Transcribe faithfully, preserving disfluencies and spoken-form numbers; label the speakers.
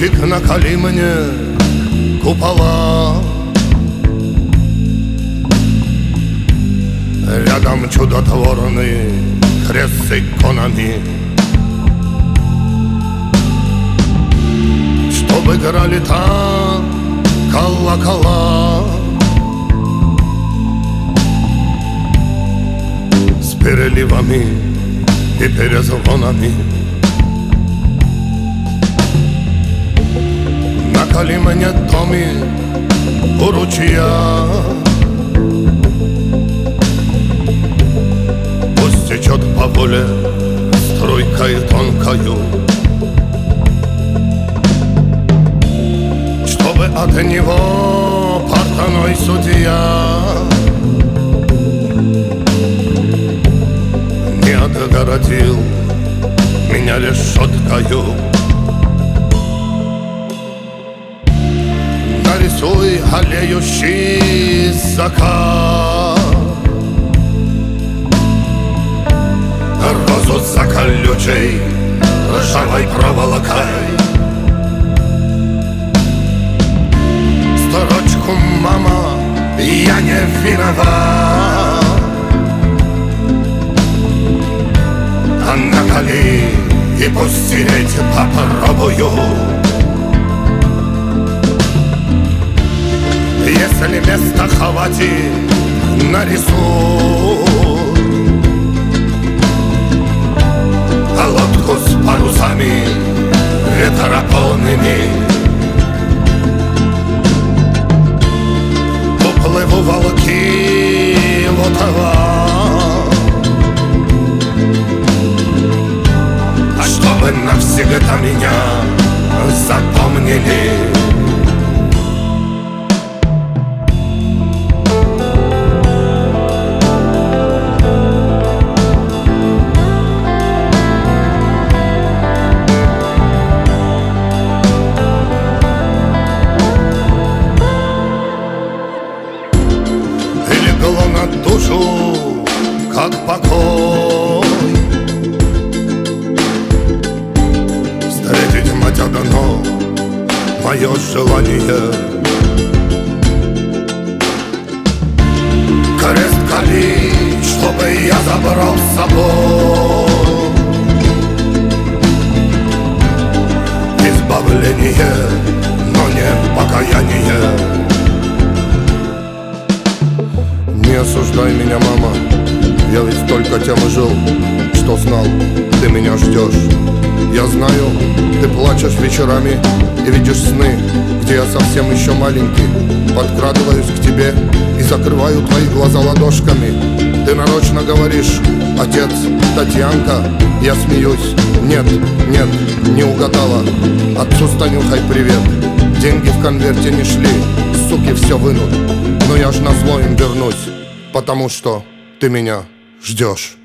Speaker 1: Голубчик, наколи мне купола. Рядом чудотворный крест с иконами, чтобы играли там колокола с переливами и перезвонами. Наколи мне домик у ручья, пусть течет по воле струйкой тонкою, чтобы от него портной судья не отгородил меня решеткою. Нарисуй аллеющий закат, розу за колючей ржавой проволокой, строчку «Мама, я не виноват», а наколи и пусть стереть попробую. Если места хватит, нарисуй, а лодку с парусами ветрополными. Уплыву волки в Оттава, а чтобы навсегда меня запомнили. На душу, как покой, встретить мать одно мое желание. Крест кали, чтобы я забрал с собой избавление, но не покаяние. Не осуждай меня, мама, я ведь только тем и жил, что знал, ты меня ждешь. Я знаю, ты плачешь вечерами и видишь сны, где я совсем еще маленький. Подкрадываюсь к тебе и закрываю твои глаза ладошками. Ты нарочно говоришь: отец, Татьянка. Я смеюсь: нет, нет, не угадала. Отцу Станюхай привет. Деньги в конверте не шли, суки все вынут, но я ж назло им вернусь, потому что ты меня ждешь.